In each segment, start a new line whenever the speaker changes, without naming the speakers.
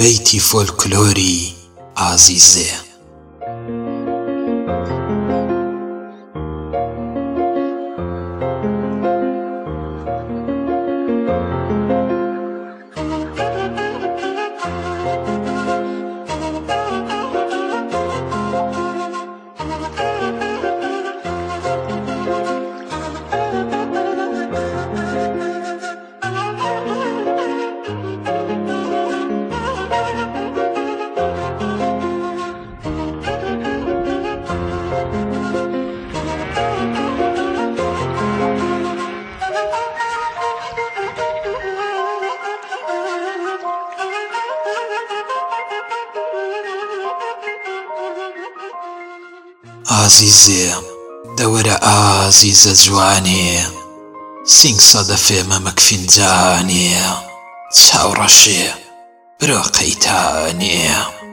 بەیتی فۆلکلۆری ئازیزێ. ئازیزێ دەوەرە ئازیزە جوانێ، سینگ سەدە فێمە مەکفینجانێ، چاوڕەشێ برۆ قەیتانێ،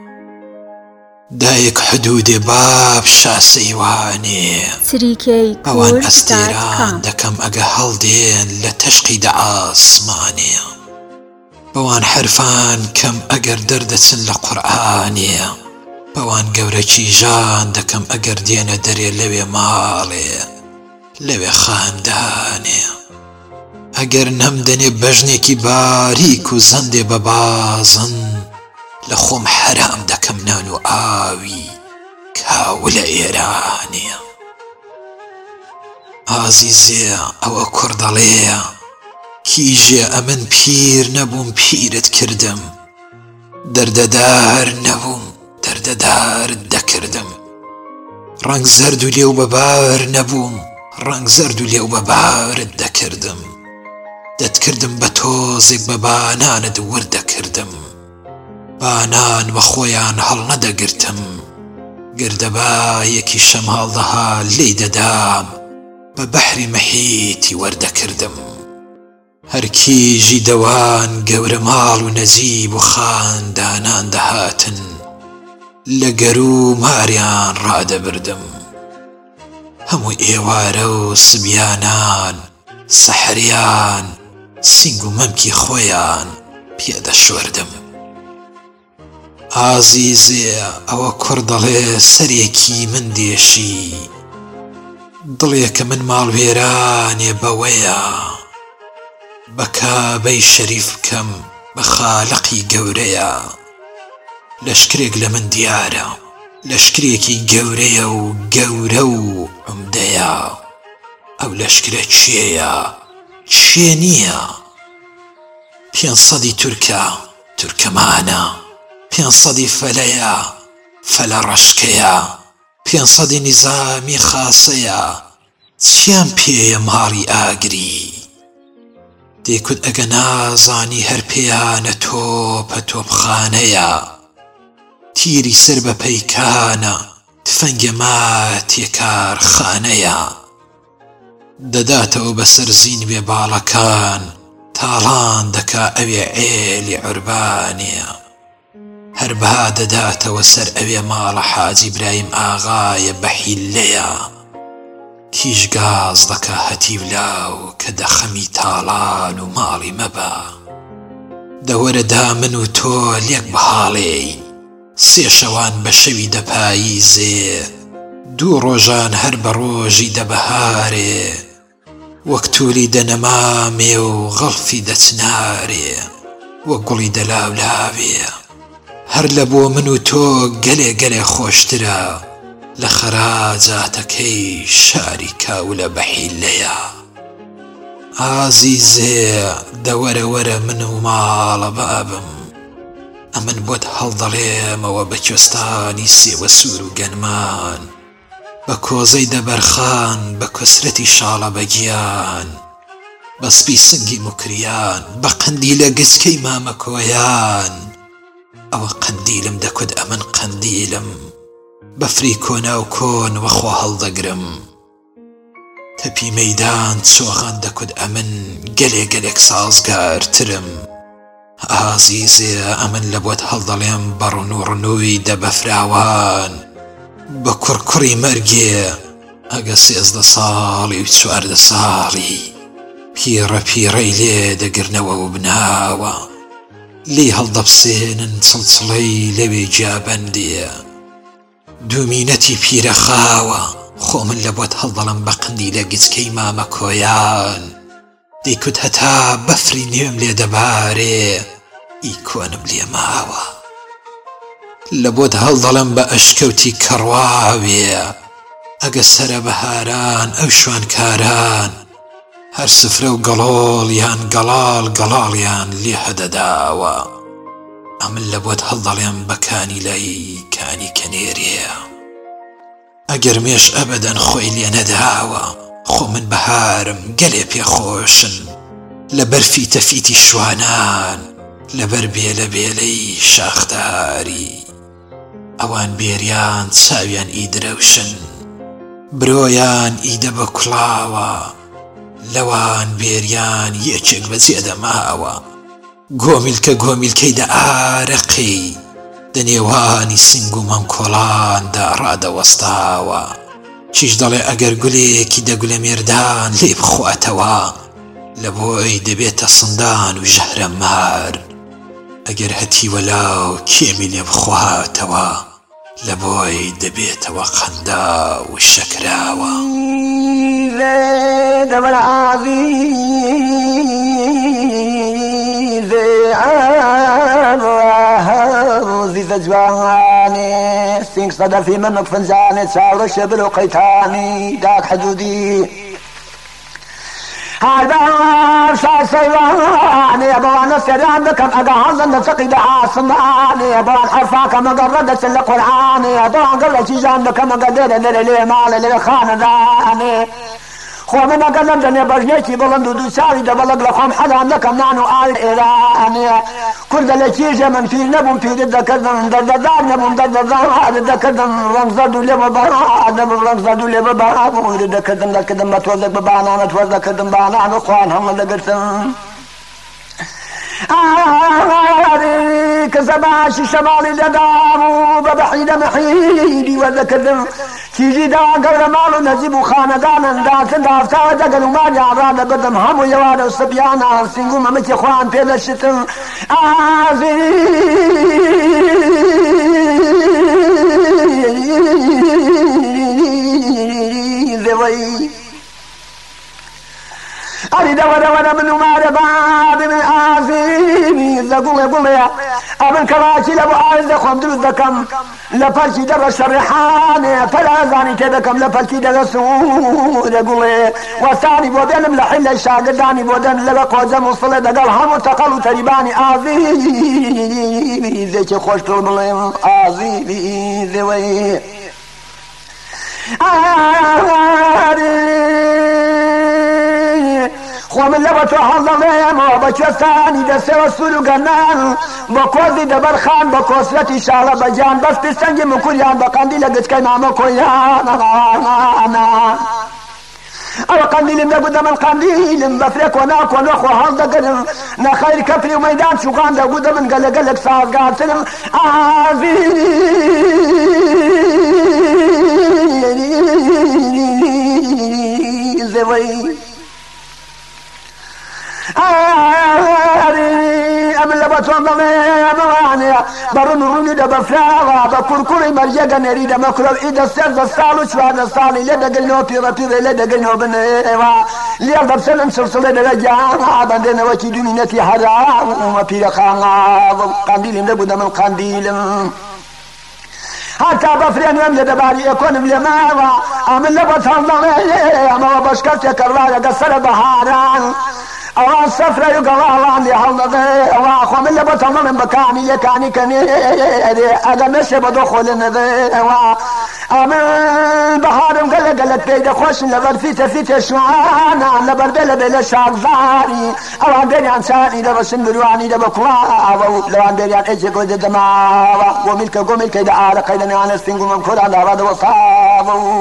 دایک حدودێ باب شاسەیوانێ، ئەوان ئەستێران دەکەم ئەگە هەڵدێن لە تەشقی دە ئاسمانێ، بەوان حرفان کەم ئەگەر دەردەچن لە قورئانێ، بەوان گەورەکی ژان دەکەم ئەگەر دێنە دەرێ لەوێ ماڵێ لەوێ خاندانێ، ئەگەر نەمدەنێ بەژنێکی باریک و زەندێ بە بازن، لە خۆم حەرام دەکەم نان و ئاوی کاو لە ئێرانێ. ئازیزێ ئەوە کوڕ دەڵێ کیژێ ئەمن پیر نەبووم پیرت کردم، دەردەدار نەبووم دەردەدارت دەکردم، ڕەنگ زەرد و لێو بەبار نەبووم ڕەنگ زەرد و لێو بەبارت دەکردم، دەتکردم بە تۆزێک بە بانانت وردەکردم، بانان بە خۆیان هەڵ نەدەگرتم، گردەبایەکی شەم هەڵدەها لێی دەدام، بە بەحری مەحیتی وەردەکردم، هەر کیژی دەوان گەورە ماڵ و نەجیب و خاندانان دەهاتن، لە گەرو ماریان ڕادەبردم، هەموو ئێوارە و سبیانان سەحریان سینگ و مەمکی خۆیان پێدەشوەردم. ئازیزێ ئەوە کوڕ دەڵێ سەرێکی من دێشی، دڵێ کە من ماڵوێرانێ بەوەیە، بە کابەی شەریف بکەم بە خالقی گەورەیە، لەشکرێک لە من دیارە لەشکرێکی گەورەیە و گەورە و عومدەیە، ئەو لەشکرە چێیە چێ نییە، 500 تورکە تورکەمانە، 500 فەلەیە فەلە ڕەشکەیە، 500 نیزامی خاسەیە، چیان پێیە ماڵی ئاگری، دێکوت ئەگە نازانی هەر پێیانە تۆپە تۆپخانەیە، تیری سەر بە پەیکانە تفەنگە ماتێ کارخانەیە، دەداتەوە بەسەر زین وێ باڵەکان، تاڵان دەکا ئەوێ عێلی عوربانێ، هەر بەها دەداتەوە سەر ئەوێ ماڵە حاجی برایم ئاغایە بە حیلەیە، کیژ گاز دەکا هەتیولاو کە دەخەمی تاڵان و ماڵی مەبە، دەوەرە دامن و تۆ لێک بەهاڵێی، 3 شەوان بە شەوی دەپاییزێ، 2 ڕۆژان هەر بە ڕۆژی دەبەهارێ، وەک تووری دەنەمامێ و غەڵفی دەچنارێ، وەک گوڵی دەلاولاوێ، هەر لە بۆ من و تۆ گەلێ گەلێ خۆشترە لە خەراجاتەکەی شاری کاولە بەحیلەیە. ئازیزێ دەوەرە وەرە من و ماڵە بابم، ئەمن بۆت هەڵدەڵێمەوە بە کوێستانی سێوە سوور و گەنمان، بە کۆزەی دەبەرخان بە کوسرەتی شاڵە بەگیان، بە سپی سنگی مکریان بە قەندیلە گچکەی مامەکۆیان، ئەوە قەندیلم دەکوت ئەمن قەندیلم، بەفری کۆنا و کۆن وەخۆ هەڵدەگرم، تەپی مەیدان چۆغان دەکوت ئەمن گەلێ گەلێک سازگارترم. ئازیزێ ئەمن لە بۆت هەڵدەڵێم بە ڕنوڕنووی دەبەفراوان، بە کوڕکوڕی مەرگێ ئەگە 13 ساڵی و 14 ساڵی پیڕە پیڕەی لێ دەگرنەوە و بناوە، لی هەڵدەبسێنن چڵچڵەی لەوێ جیابەندیە دوومینەتی پیرەخاوە خۆ من لە بۆت هەڵدەڵم بە قندی لە گچکەی مامە کۆیان دەیکوت هەتا بەفری نوێم لێ دەبارێ ئی کۆنم لێ ماوە لە بۆت هەڵدەڵم بە ئەشکەوتی کەڕواوێ ئەگە سەرە بەهاران ئەو شوانکاران هەر سفرە و گەڵۆڵیان گەڵاڵ گەڵاڵیان لێ هەدەداوە ئەمن لە بۆت هەڵدەڵێم بە کانی لای کانی کەنێریە ئەگەر مێش ئەبەدەن خۆی لێ نەداوە خۆ من بەهارم گەلێ پێخۆشن لە بەرفی تەفیتی شوانان لەبەر بێلە بێلەی شاخداری ئەوان بێریان چاویان ئیدرەوشن برۆیان ئیدە بە کوڵاوە لەوان بێریان یەکێک بەجێ دەماوە گۆمیلکە گۆمیلکەی دە ئارەقی دەنێوانی سنگ و مەمکۆڵاندا ڕادەوەستاوە چیش دەڵێ ئەگەر گولێکی دەگولە مێردان لێ بخواتەوە لە بۆی دەبێتە سندان و ژەهرە مار ئەگەر هەتیوە لاو کێمی لێ بخواتەوە لە بۆی دەبێتەوە قەندا و شەکراوە
دەبەر عزیزە جوانێ سینگ سەدەفی مەمەک فنجانێ چاوڕە شەبر و قەیتانی داک حەدودی هەردار شاسەیوانێ بەوانە سەریان دەکەم ئەگە هەڵدەن لە فەقیدە ئاسمانێ بەوان حەرفاکە مەگەڕە دەچن لە قورئانێ بەوان گەڵە چیژان دەکەم ئەگە دێرە دەرە لێ ماڵە لێ خانەدانێ خۆ من ئەگەر لەم دەنێ بەژنێکی بڵند و دووچاوی دەبەڵک لە خۆم حەلام دەکەم نان و ئاوی ئێرانێ کوردە لە کێژێ من پیر نەبووم پیرت دەکردم دەردەدار نەبووم دەردەدار دەکردم ڕەنگزەد و لێ بەبەڕادەم ڕەنگزەد و لێ بەبەڕابوو دەکردم بە تۆزێک بە بانانە تۆز دەکردم بانان و خوان هەمە دەگرتم کە زەباشی شەماڵی لەدام و بە بەحیدە مەحیدی وەردەکردم کیژی داوا گەورە ماڵ و نەجیب و خانەدانن داتن دافتاوە دەگەن و مالیان ڕادەبردم هەموو یەوارە و سبیانە سینگ و مەمەکی خوان پێدەشتم ئازیزەوەی ئەری دەوەرەوەرە من و مارە بابم ئازیمی زەگوڵێ گوڵێ ئەمن کەڵاکی لە بۆ ئاوێ دەخۆم دروست دەکەم لە پەرکی دەڕە شەڕێحانێ پەرازانی تێ دەکەم لە پەرکی دەگە سوورە گوڵێ وەستانی بۆ دێنم لە حیلە شاگردانی بۆ دێن لەگە قۆجە مووسڵێ دەگەڵ هەموو تەقەڵ و تەریبانی ئازیمی زێکی خۆشتڵ بڵێم ئازیمی زێوەی خۆ من لە بە تۆ هەڵدەڵێمەوە بە کوێستانی دەسێوە سوور و گەنان بە کۆزی دەبەرخان بە کۆسرەتی شاڵە بەجان بەس پستەنگی مکوریان بە قەندی لە گچکەی مامە کۆیان ئەوە قەندیلم دەگوتە من قەندیلم بەفرێ کۆنا کۆنە خۆ هەڵدەگرم نەخەیر کەفری و مەیدان چووقان دەگوتە من گەلەگەلێک سازگارترم ئازیزەوەی ئەمن لە بە تۆم دەڵێمەوانەیە بەڕون و ڕوونی دەبەفراوە بە کوڕکوڕی مەرجەگە نێری دەمەکرۆ ئیدە سێردە ساڵ و چواردە ساڵی لێ دەگەنەوە پیڕە پیڕێ لێ دەگەنەوە بنێوە لێڵ دەبسەنم سڵسڵێ دەگە گیانە بەندێنەوەکی دومینەتی هەرامە پیرەخانە قەندیلم دەبوودە من قەندیلم هەتا بەفرێن وێم لە دەباری ئەکۆنم لێ ماوە ئەمن لە بە تۆم دەڵێمەوە بەشکەوتێک کەڕوایەگە سەرە بەهاران ئەوان سەفرە و گەڵاڵان لێ هەڵدەدەوە خۆ من لە بە تەمەڵم بەکانی یەکانی کەنێرێ ئەگە مێشێ بە دۆ خۆ لێ نەدەوە ئەمن بەهارم گەلە گەلک پێی دەخۆشن لە بەرفی تەفی تێشوانان لە بەربێ لە بێ لە شاغزاری ئەوان بێریان چانی دەبەشن بروانی دەبە کوڵاوە و لەوان بێریان ئێکێک کۆی دەدەماوە گۆمیلکە گۆمیلکەی دە ئارەقەی لە نێوانە سینگ و مەمکۆران داڕادەوەساوە و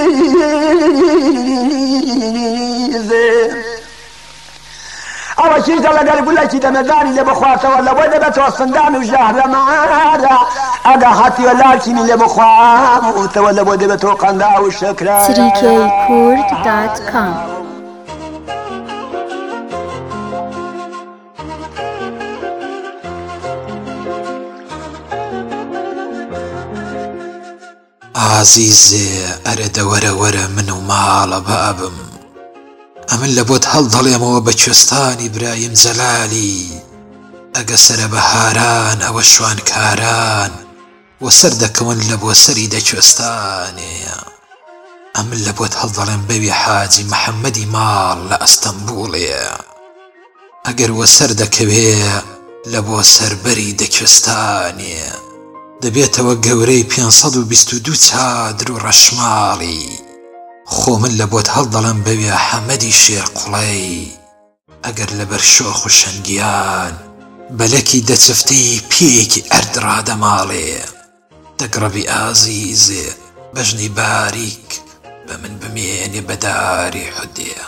ئەوەکی وەریژە لەگەر گولەکی دەمەدانی لێ بخواتەوە لەبۆی دەبێتەوە سندان و ژەهرەمارە ئەگە هاتیوە لاکینی لێ بخواتەوە لەبۆی دەبێتەوە قەندا و شەکرە
srikkurd.com
عزیزێ ئەرە دەوەرە وەرە من و ماڵە بابم ئەمن لە بۆت هەڵدەڵێمەوە بە کوێستانی برایم جەلالی ئەگە سرە بەهاران ئەوە شوانکاران وە سەر دەکەون لە بۆ سەری دەکوێستانەیە ئەمن لە بۆت هەڵدەڵێم بەوی حاجی محەممەدی ماڵ لە ئەستەمبوڵێ ئەگەر وە سەر دەکەوێ لە بۆ سەربەری دەکوێستانێ دەبێتەوە گەورەی 522 چادر و ڕەشماڵی خۆ من لە بۆت هەڵدەڵم بەوێ حەمەدی شێرقوڵەی ئەگەر لەبەر شۆخ و شەنگیان بەلەکی دەچفتەی پێیەکی ئەرد ڕادەماڵێ دەگڕەبی ئازیزێ بەژنی باریک بە من بمێنێ بەداری حودێ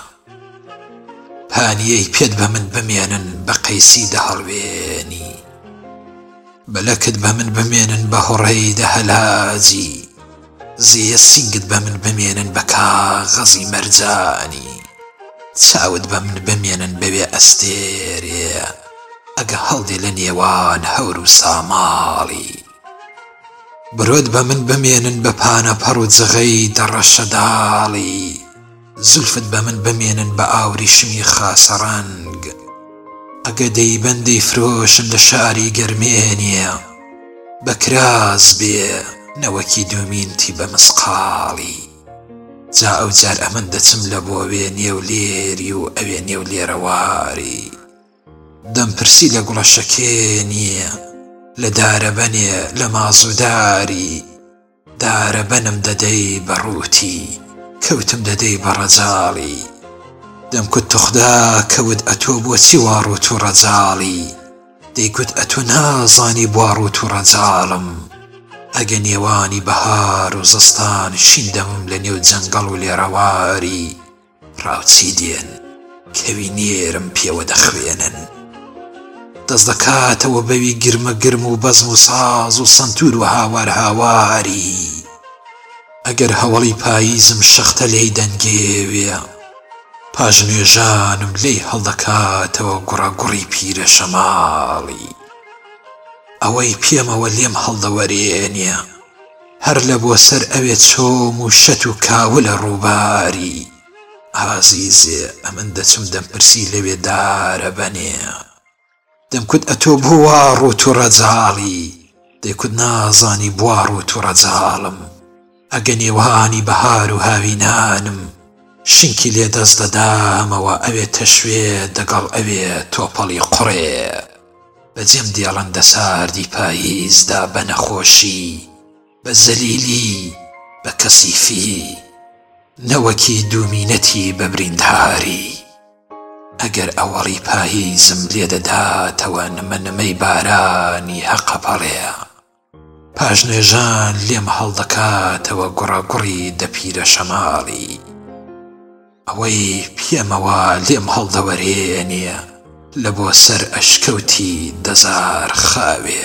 پانیەی پێت بە من بمێنن بە قەیسی دەهەڵوێنی بەلەکت بە من بمێنن بە هۆڕەی دەهەلاجی زیە سینگت بە من بمێنن بە کاغەزی مەرجانی چاوت بە من بمێنن بەوێ ئەستێرێ ئەگە هەڵدێ لە نێوان هەور و ساماڵی برۆت بە من بمێنن بە پانەپەڕ و جغەی دەڕەشەداڵی زولفت بە من بمێنن بە ئاوری شمی خاسەڕەنگ ئەگە دەیبەندەی فرۆشن لە شاری گەرمێنیە بەکراز بێ نەوەکی دومینتی بە مسقاڵی جا ئەو جار ئەمن دەچم لە بۆوێ نێو لێری و ئەوێ نێو لێرەواری دەمپرسی لە گوڵەشەکێنیە لە دارەبەنێ لە مازووداری دارەبەنم دەدەی بە ڕووتی کەوتم دەدەی بە ڕەجاڵی دەمکوت توخدا کەوت ئەتۆ بۆچی واڕوت و ڕەجاڵی دەیگوت ئەتۆ نازانی بواڕوت و ڕەجاڵم ئەگە نێوانی بەهار و زستان شین دەمم لە نێو جەنگەڵ و لێڕەواری ڕاوچی دێن کەوی نێرم پێوە دەخوێنن دەست دەکاتەوە بەوی گرمە گرم و بەزم و ساز و سنتور و هاوار هاواری ئەگەر هەوڵی پاییزم شەختە لێی دەنگێوێ پاژنێژانم لێی هەڵدەکاتەوە گوڕەگوڕی پیرە شەماڵی ئەوەی پێمەوە لێم هەڵدەوەرێنێ هەر لە بۆ سەر ئەوێ چۆم و شەت و کاو لە ڕووباری ئازیزێ ئەمن دەچم دەمپرسی لەوێ دارەبەنێ دەمکوت ئەتۆ بۆ واڕوت و ڕەجاڵی دەیکوت نازانی بواڕوت و ڕەجاڵم ئەگە نێوانی بەهار و هاوینانم شنکی لێ دەست دەدامەوە ئەوێ تەشوێ دەگەڵ ئەوێ تۆپەڵی قوڕێ بەجێم دێڵەندە ساردی پاییزدا بە نەخۆشی بە زەلیلی بە کەسیفی نەوەکی دوومینەتی بە بریندهاری ئەگەر ئەوەڵی پاییزم لێ دەداتەوە نمەنمەی بارانی هەقەپەڵێ پاژنێژان لێم هەڵدەکاتەوە گوڕەگوڕی دەپیرە شەماڵی ئەوەی پێمەوە لێم هەڵدەوەرێنێ لە بۆ سەر ئەشکەوتی دەزار خاوێ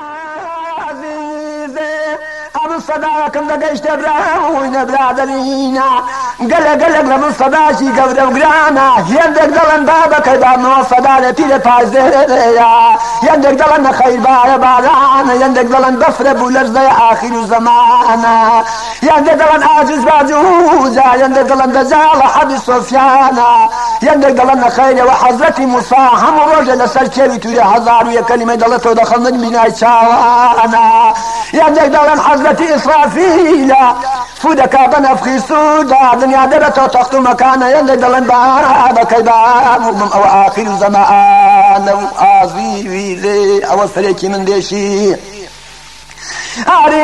من صداكم لقيت براوين برادرينا قلق لمن صداشي قبل وقرانا يندق دلن بابك يبان وصدالة في الفازدية يندق دلن خير بايا بارانا يندق دلن بفر بولرزة آخر زمانا يندق دلن عاجز باجوزا يندق دلن دجال حد صفيانا يندق دلن خير وحضرتي مصاحم ورجل سلكي توري هزار ويا كلمة دلته دخلنا من عيشانا يندق دلن حضرتي إسرافيل فودك بنفخي سودا دنيا دبتو تخت مكانا يندق دلن بابك يبان أو آخر زمان أو آزيلي أو سريكي من ديشي أري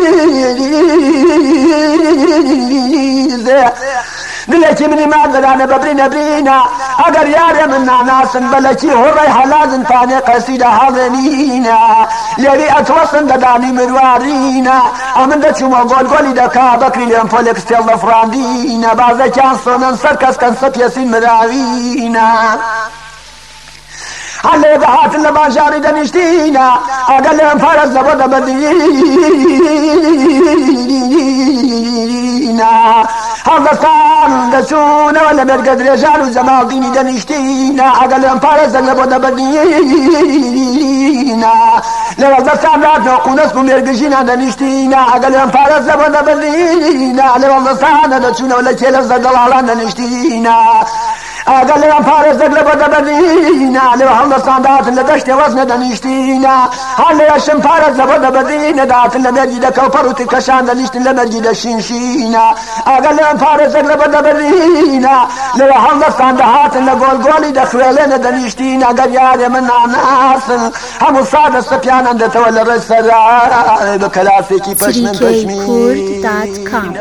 دلتي مني ما أقدر أنا ببري نبرينا اگر يار من ناس بلكي هري حلازن ثاني قصيدة حاضنينا ليري اتوصن داني مروارينا امن دچو مغول قولي دكا بكري لين فولك ستيل فراندينا بعضا كان صنن سركس كان سبيسين مراوينا على دهات اللي ما جاري دنشتينا اقل لهم فرز لبدا بدينا هذا صار دسونا ولا برقد رجال وزمال ديني دنشتينا اقل لهم فرز لبدا بدينا لو هذا صار نقونسكم يرقشينا دنشتينا اقل لهم فرز لبدا بدينا لو هذا صار دسونا ولا كيلف زدلالان دنشتينا اقل لهم فارس لبدا بدينا لو هم صندات اللي دشت وزن دنيشتينا هل يشم فارس لبدا بدينا دات اللي مرجي كوفر وتكشان دنيشت اللي مرجي الشينشينا اقل لهم فارس لبدا بدينا لو هم صندات اللي قولي دخلنا دنيشتينا قد ياري من ناس هم صاد السفيان عند تولى الرسالة بكلاسيكي پشمن
www.3kkurd.com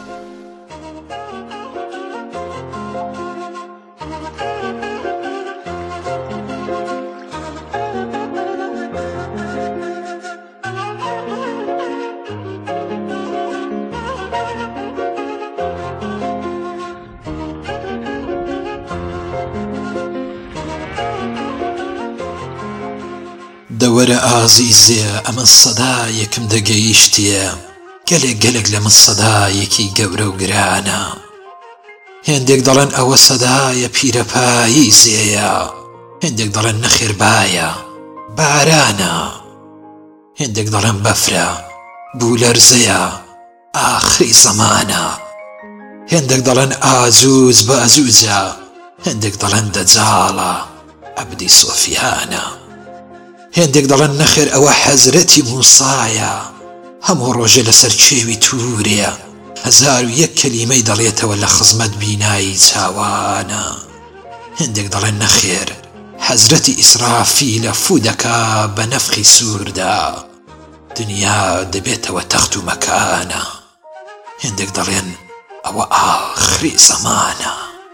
دەوەرە ئازیزێ ئەمە سەدایەکم دەگەیشتیە گەلێک گەلێک لە من سەدایەکی گەورە و گرانە هێندێک دەڵێن ئەوە سەدایە پیرەپایی زێیە هێندێک دەڵێن نەخێربایە بارانە هێندێک دەڵێن بەفرە بولەرزەیە ئاخری زەمانە هێندێک دەڵێن ئازوز بە ئەزوزە هێندێک دەڵێن دەجاڵە عەبدی سۆفیانە هێندێک دەڵێن نەخێر ئەوە حەزرەتی موسایە هەموو ڕۆژێ لەسەر چێوی توورێ 1001 کەلیمەی دەڵێتەوە لە خزمەت بینایی چاوانە هێندێک دەڵێن نەخێر حەزرەتی ئیسرافیلە فوو دەکا بە نەفخی سووردا دنیا دەبێتەوە تەخت و مەکانە هێندێک دەڵێن ئەوە ئاخری زەمانە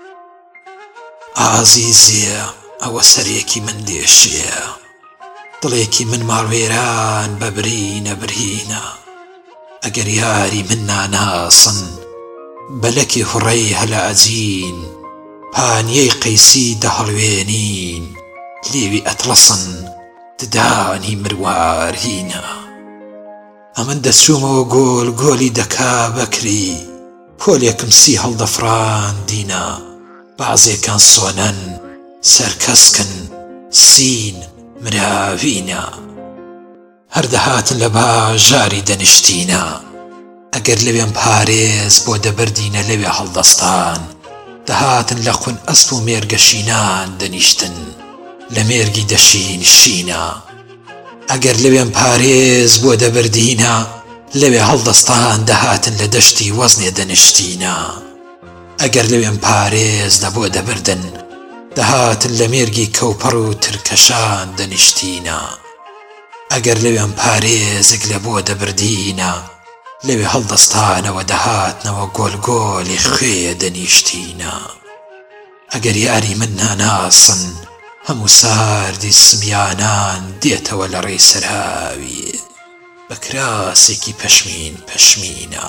ئازیزێ ئەوە سەرێکی من دێشێ دڵێکی من ماڵوێران بەبرینە برینە ئەگەر یاری من ناناسن بەلەکی هوڕەی هەلە ئەجین پانیەی قەیسی دەهەڵوێنین لێوی ئەتڵەسن ددانی مروارهینە ئەمن دەچوومەوە گۆل گۆلی دەکا بەکری پۆلێکم سی هەڵدەفراندینە بەعزێکان سۆنەن سەرکەسکن سین مراوینە هەردەهاتن لە باژاری دەنیشتینە ئەگەر لەوێم پارێز بۆ دەبردینە لەوێ هەڵدەستان دەهاتن لە خون ئەسپ و مێرگەشینان دەنیشتن لە مێرگی دەشین شینە ئەگەر لەوێم پارێز بۆ دەبردینە لەوێ هەڵدەستان دەهاتن لە دەشتی وەزنێ دەنیشتینە ئەگەر لەوێم پارێز دەبۆ دەبردن دەهاتن لە مێرگی کەوپەڕ و ترکەشان دەنیشتینە ئەگەر لەوێم پارێزێک لە بۆ دەبردینە لەوێ هەڵدەستانەوە دەهاتنەوە گۆلگۆلی خوێ دەنیشتینە ئەگەر یاری من ناناسن هەموو ساردی سمیانان دێتەوە لە ڕێی سەرهاوی بە کراسێکی پەشمین پەشمینە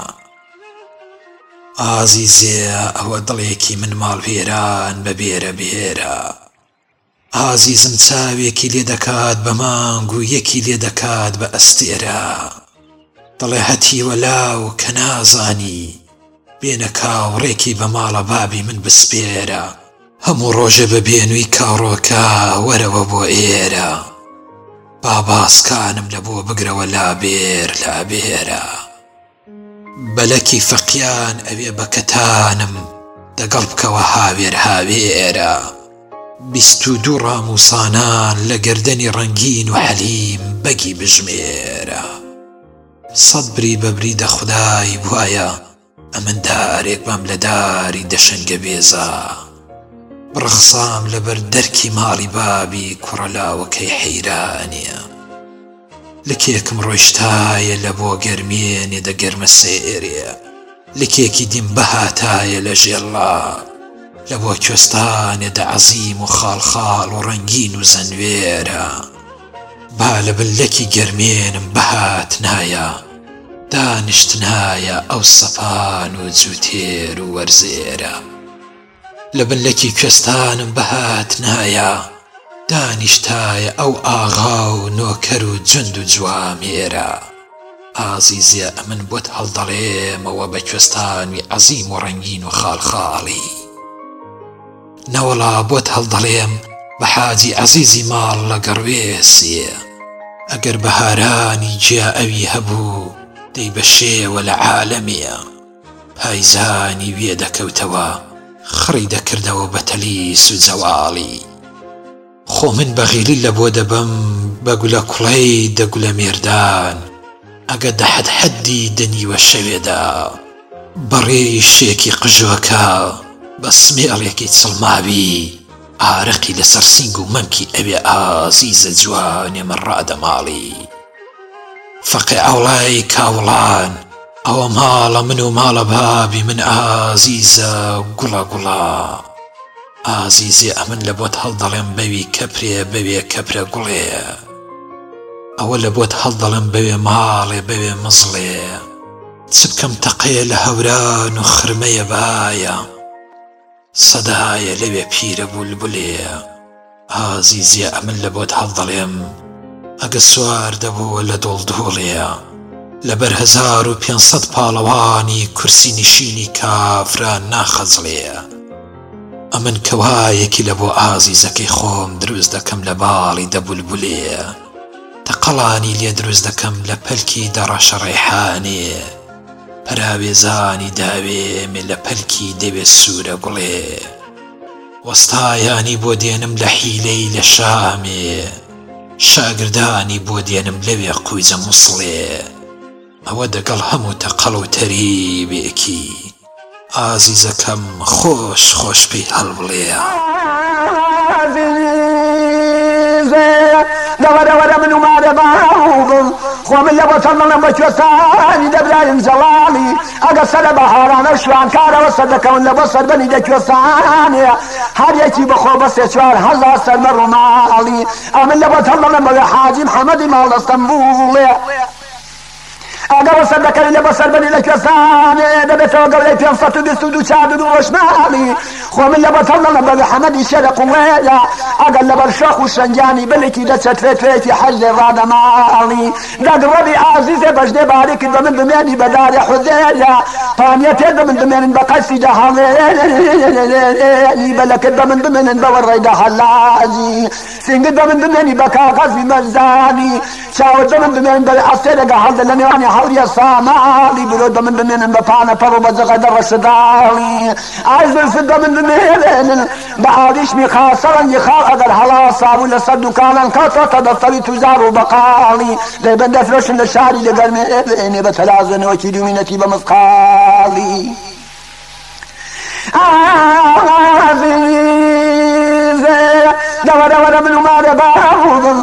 ئازیزێ ئەوە دڵێکی من ماڵوێران بە بێرە بێرە ئازیزم چاوێکی لێ دەکات بە مانگ و یەکی لێ دەکات بە ئەستێرە دڵێ هەتیوە لاو کە نازانی بێنە کاوڕێکی بە ماڵە بابی من بسپێرە هەموو ڕۆژە بە بێنووی کاڕۆکە وەرەوە بۆ ئێرە باباسکانم لە بۆ بگرەوە لابێر لابێرە بەلەکی فەقیان ئەوێ بە کەتانم دەگەڵ بکەوە هاوێر هاوێرە 22 ڕاموسانان لە گەردەنی ڕەنگین و حەلیم بەگی بژمێرە سەد بری بەبری دەخودای بوایە ئەمن دارێک بام لە داری دەشەنگە بێزە بڕخسام لەبەر دەرکی ماڵی بابی کوڕەلاوەکەی حەیرانیە لکێکم ڕۆیشتایە لە بۆ گەرمێنێ دەگەرمە سێرێ لکێکی دیم بەهاتایە لە ژێڵا لە بۆ کوێستانێدا عەزیم و خاڵخاڵ و ڕەنگین و زەنوێرە با لە بلەکی گەرمێنم بەهات نایە دانیشتنایە ئەو سەپان و جوتێر و وەرزێرە لە بلەکی کوێستانم بەهات نایە دانیشتایە ئەو ئاغا و نۆکەر و جند و جوامێرە ئازیزە ئەمن بۆت هەڵدەڵێمەوە بە کوێستانوی عەزیم و ڕەنگین و خاڵخاڵی نەوەڵا بۆت هەڵدەڵێم بە حاجی عەزیزی ماڵ لە گەڕوێسیە ئەگەر بەهارانی جیا ئەوی هەبوو دەی بە شێوە لە عالەمیە پایزانی وێ دەکەوتەوە خڕی دەکردەوە بە تەلیس و جەواڵی خۆ من بەغیلی لە بۆ دەبەم بە گولە کوڵەی دەگولە مێردان ئەگە دەحەد حەدی دەنیوە شەوێدا بەڕێی شێکی قژوەکە بە سمێڵێکی چڵماوی ئارەقی لەسەر سینگ و مەمکی ئەوێ ئازیزە جوانێ من ڕادەماڵی فەقێ ئەوڵای کاوڵان ئەوە ماڵە من و ماڵە بابی من ئازیزە گوڵە گوڵە ئازیزێ ئەمن لە بۆت هەڵدەڵێم بەوی کەپرێ بەوێ کەپرە گوڵێ ئەوە لە بۆت هەڵدەڵێم بەوێ ماڵێ بەوێ مزڵێ چ بکەم تەقێ لە هەوران و خرمەیە بایە سەدایە لەوێ پیرە بولبولێ ئازیزێ ئەمن لە بۆت هەڵدەڵێم ئەگە سوار دەبووە لە دۆڵدۆڵێ لەبەر 1500 پاڵەوانی کورسی نشینی کافران ناخەزڵێ ئەمن کەوایەکی لە بۆ ئازیزەکەی خۆم دروست دەکەم لە باڵی دەبولبولێ تەقەڵانی لێ دروست دەکەم لە پەلکی دەڕەشە ڕێحانێ پەراوێزانی داوێمێ لە پەلکی دەوێ سوورە گوڵێ وەستایانی بۆ دێنم لە حیلەی لە شامێ شاگردانی بۆ دێنم لەوێ قویزە موسڵێ ئەوە دەگەڵ هەموو تەقەڵ و تەریبێکی ئازیزەکەم خۆش خۆش پێی هەڵبڵێ
دەوەرەوەرە من و مارە باوڵم خۆ من لە بۆ تەڵەڵم بە کوێستانی دەبرایم جەڵاڵی ئەگە سەرە بەهارانە شوانکارەوە سەردەکەون لە بۆ سەربەنی دەکوێستانێ هەر یەکی بەخۆ بە 3-4 سەرمە ڕووماڵی ئەمن لە بۆ تەڵەڵم بەوێ حاجی محەممەدی ماڵ ئەستەمبوڵێ ئەگەڕ سەردەکەی لە بە سەربەنی لە کوێستانێ دەبێتەوە گەورەی 522 ڕۆژماڵی خۆ من لە بە تەڵەڵم بەوێ حەمەدی شێرە قوڵێیە ئەگەر لەبەر شەخ و شەنجانی بلێکی دەچەترێتێتی حەج لێ ڕادەماڵی دەگڕەبی ئازیزێ بەژدێ باری کرد بە من بمێنی بەداری حودێیە پانیەتێ بە من بمێنن بە قەسی دەهەڵێنی بەلەکرد بە من بمێنن بە وەڕێی دەهەڵازی سنگت بە من بمێنی بە کاغەزی مەرزانی چاوت بە من بمێنن بە ئەستێرەگە هەڵدە لە نێوانی حوریە ساماڵی برۆ بە من بمێنن بە پانە پەڕ و بە جەغە دەڕەشداڵی ئایز برفت بە من بمێنن بە ئاویشمی خاسەڕەنگی خاڵ ئەگەر هەڵا سابوو لەسەر دوکانان کاتۆتە دەفتەری توزار و بەقاڵی دەیبەن دەفرۆشن لە شاری لە گەرمێنێ بە تەلازنەوەکی دومینەتی بە مزقاڵی ئازیزێ دەوەرەوەرە من و مارە باوڵم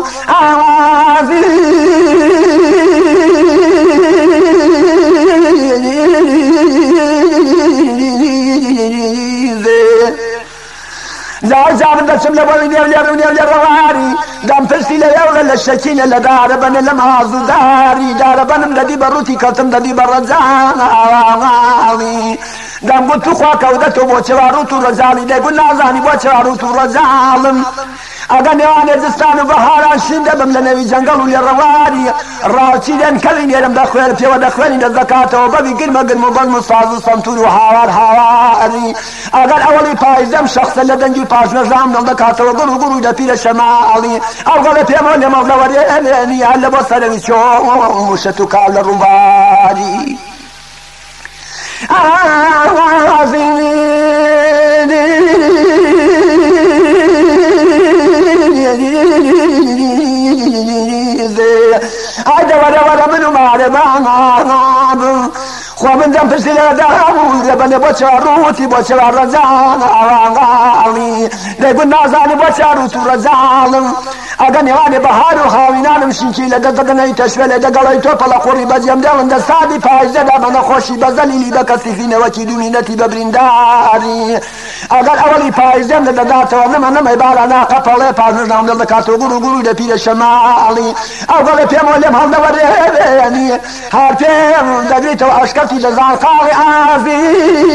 زار زار دەچم لە بۆی نێو ڕەواری دام پرسی لە ئێوە لە شەکینە لە دارەبەنە لەم هازوداری دارەبەنم دەدی بە ڕووتی کەوتم دەدی بە ڕەجاڵی دام گوت تو خوا کەودەتەوە بۆ چێواڕوت و ڕەجاڵی دەیگوت نازانی بۆ چێواڕوت و ڕەجاڵم ئەگە نێوانێ دستان و بەهاران شین دەبم لە نەوی جەنگەڵ و لێ ڕەواری ڕاوچی لێن کەڵی نێرم دەخوێن پێوە دەخوێنی دەزەکاتەوە بەبی گرمە گرم و بەڵم و ساز و سەمتور و هاواری ئەگەر ئەوەڵی پایزەم شەخصە لە دەنگی پاشنەژام دڵ دەکاتەوە گوڕ و گوڕ و دەپیرە شەماڵی ئەو گەڵە پێمەوە لێ مەڵدەوەرێنی هەر لە بۆ سەرەوی چۆ وشەت و کاڵ لە ڕووباری ئای دەوەرەوەرە من و مارە بابم خۆ من دەم پشتی لەدابوو دەبەنێ بۆ چاڕوتی بۆ چوار ڕەجان ئاڵی دەیبوون نازانی بۆ چاروت و ڕەجاڵم ئەگە نێوانێ بەهار و هاوینانم شینکی لەگە دەگەنەی تەشوێ لە دەگەڵی تۆ پەڵە خۆڕی بەجێم دێڵن دە سادی پایزدەدا بە نەخۆشی بە زەلیلی بە کەسیفینەوەکی دومینەتی بە برینداری ئەگەر ئەوەلی پایزدەم دەداتەوە نەمەی بالا ناقە پەڵێ پازنام دڵ دەکاتەوە گوڕ و گوڕی لە پیرە شەماڵی ئەو گەڵێ پێمەوە لێم هەڵدەوەرێنی هەر پێم دەگریتەوە ئەشکەتی دەزان قاڵی ئازی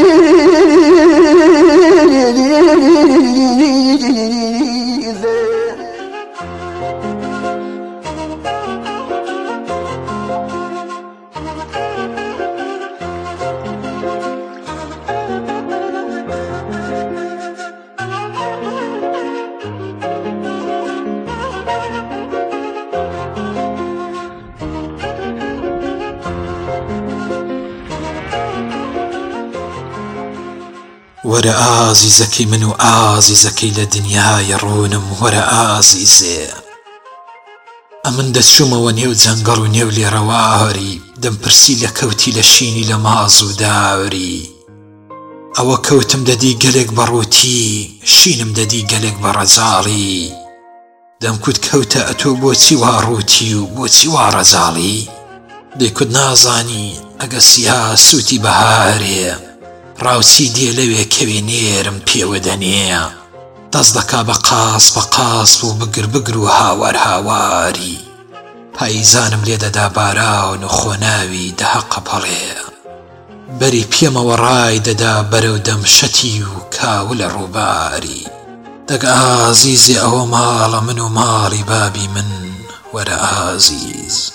وەرە ئازیزەکەی من و ئازیزەکەی لە دنیای ڕوونم وەرە ئازیزێ ئەمن دەچوومەوە نێو جەنگەڵ و نێو لێرەواهەری دەمپرسی لە کەوتی لە شینی لە ماز و داوری ئەوە کەوتم دەدی گەلێک بەڕووتی شینم دەدی گەلێک بە ڕەجاڵی دەمکوت کەوتە ئەتۆ بۆچی وا ڕووتی و بۆچی وا ڕەجاڵی دەیکوت نازانی ئەگە سیا سووتی بەهارێ ڕاوچی دێ لەوێ کەوێ نێرم پێوە دەنێ دەست دەکا بە قاس و بگر و هاوار هاواری پاییزانم لێ دەدا باراون و خۆناوی دەهەقە پەڵێ بەری پێمەوە ڕای دەدا بەرەو دەمشەتی و کاو لە ڕووباری دەگە ئازیزێ ئەوە ماڵە من و ماڵی بابی من وەرە ئازیز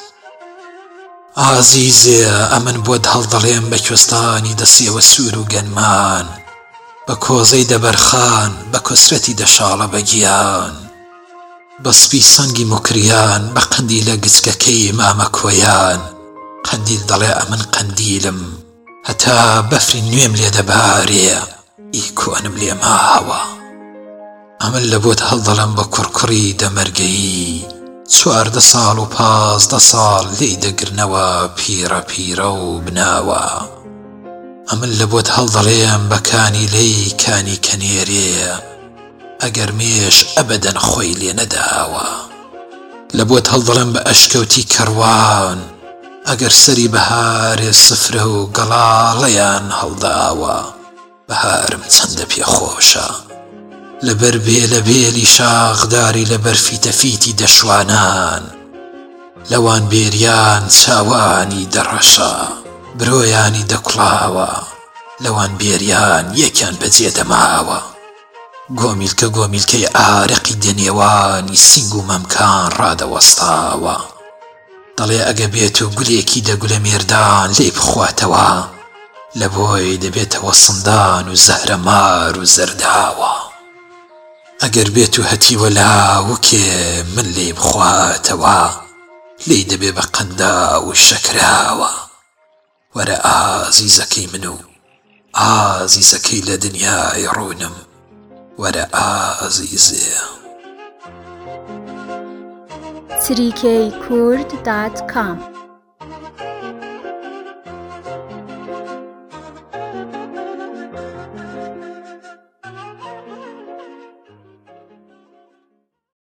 ئازیزێ ئەمن بۆت هەڵدەڵێم بە کوێستانی دەسێوە سوور و گەنمان بە کۆزەی دەبەرخان بە کۆسرەتی دەشاڵە بە گیان بە سپی سەنگی مکریان بە قەندی لە گچکەکەی مامە کۆیان قەندیل دەڵێ ئەمن قەندیلم هەتا بەفری نوێم لێ دەبارێ ئی کۆنم لێ ماوە ئەمن لە بۆت هەڵدەڵێم بە کوڕکوڕی دەمەرگەیی 14 ساڵ و 15 ساڵ لێی دەگرنەوە پیرە و بناوە ئەمن لە بۆت هەڵدەڵێم بەکانی لێی کانی کەنێرێ ئەگەر مێش ئەبەدەن خۆی لێ نەداوە لە بۆت هەڵدەڵێم بە ئەشکەوتی کەڕوان ئەگەر سەری بەهارێ سفرە و گەڵاڵەیان هەڵداوە بەهارم چەندە پێخۆشە لەبەر بێلە بێلی شاخداری لەبەر فیتەفیتی دەشوانان لەوان بێریان چاوانی دەڕەشە برۆیانی دەکوڵاوە لەوان بێریان یەکیان بەجێ دەماوە گۆمیلکەی ئارەقی دەنێوانی سینگ و مەمکان ڕادەوەستاوە دەڵێ ئەگە بێت و گولێکی دەگولە مێردان لێ بخواتەوە لە بۆی دەبێتەوە سندان و زەهرەمار و زەرداوە ئەگەر بێت و هەتیوە لاوکێ من لێ بخواتەوە لێی دەبێ بە قەندا و شەکراوە وەرە ئازیزەکەی من و ئازیزەکەی لە دنیای ڕوونم وەرە ئازیزێ
3kkurd.com